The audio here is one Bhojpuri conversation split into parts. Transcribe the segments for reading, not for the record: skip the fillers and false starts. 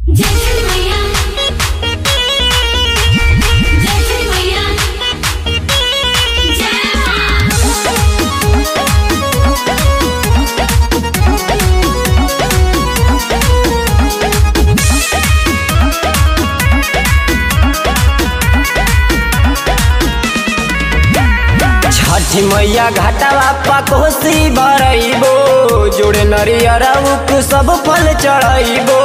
जय श्री मैया, जय श्री मैया, जय माँ। छठी मैया घाटावा पा कोसी भरइबो, जोड़े नरियर उक सब फल चढ़इबो।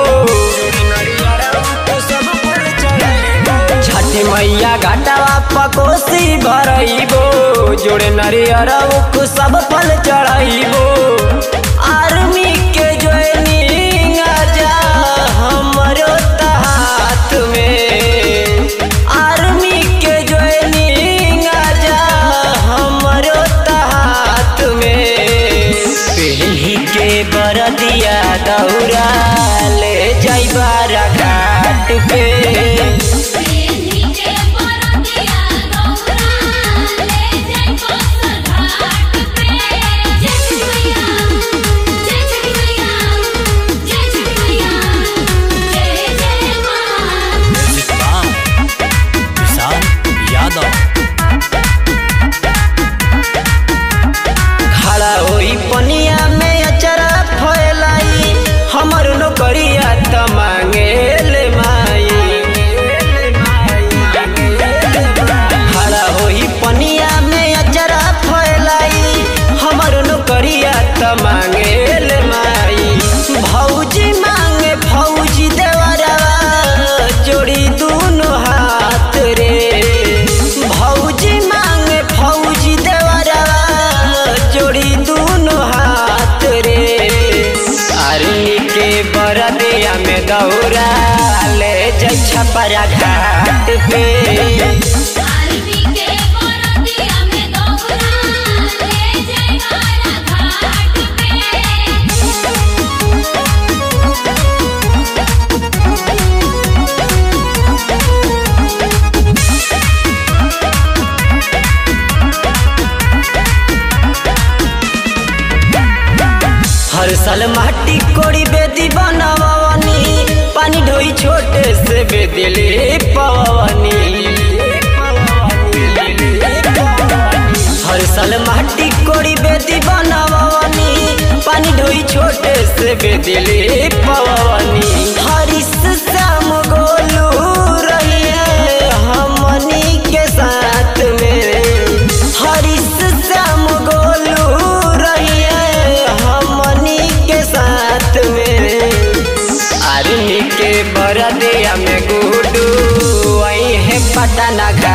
छठी मैया घाटावा पा कोसी भरइबो, जोड़े नरियर उक सब फल चढ़इबो। आर्मी के ज्वाइनिंग आजा हमरो हाथ में, आर्मी के ज्वाइनिंग आजा हमरो हाथ में। पहली के बरदिया दौरा ले जाइबा घाट पे, खड़ा होई पनिया में अचरा फैलाई, हमर नौकरिया त मांगे ले माई। खड़ा होई पनिया में अचरा फैलाई, हमर नौकरिया त मांगे ले माई। भौजी मांगे फौजी देवरवा, जोड़ी दोनों हाथ रे। भौजी मांगे फौजी देवरवा, जोड़ी दोनों हाथ रे। आर्मी के बरदिया में दौरा ले जाइ छपरा घाट पे, हर साल माटी कोड़ी बेदी बनवनी, पानी ढोई छोटे से बेदिले पवनी। हर साल माटी कोड़ी बेदी बनवनी, पानी ढोई छोटे से बेदिले पवनी। हरिश श्याम गोलू रहिए हमनी के साथ में, हरिश श्याम गोलू रहिए हमनी के साथ में। आर्मी के बरदिया में गुडू वही है पटना।